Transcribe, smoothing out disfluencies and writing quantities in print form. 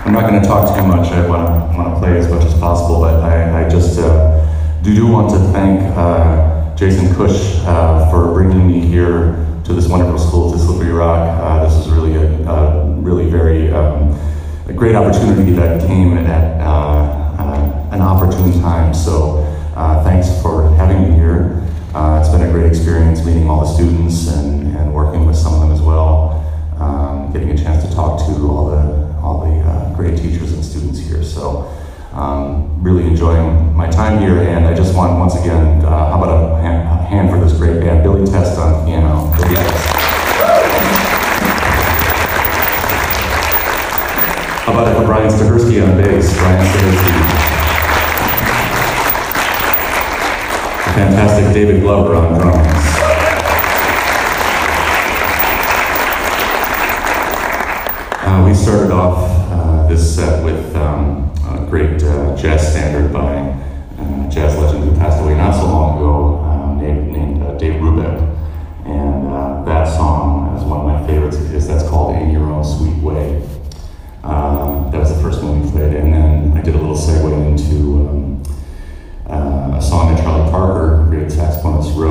I'm not going to talk too much. I want to play as much as possible, but I just do want to thank Jason Cush for bringing me here to this wonderful school, to Slippery Rock. This is really a really very a great opportunity that came at an opportune time. So thanks for having me here. It's been a great experience meeting all the students and working with some of them as well. Getting a chance to talk to all the great teachers and students here. So really enjoying my time here, and I just want, once again, how about a hand for this great band? Billy Test on piano. Billy Test. How about it for Brian Stahersky on bass? Brian Stahersky. Fantastic David Glover on drums. We started off this set with a great jazz standard by a jazz legend who passed away not so long ago, named Dave Brubeck. And that song is one of my favorites because that's called In Your Own Sweet Way. That was the first one we played, and then I did a little segue into a song that Charlie Parker, great saxophonist,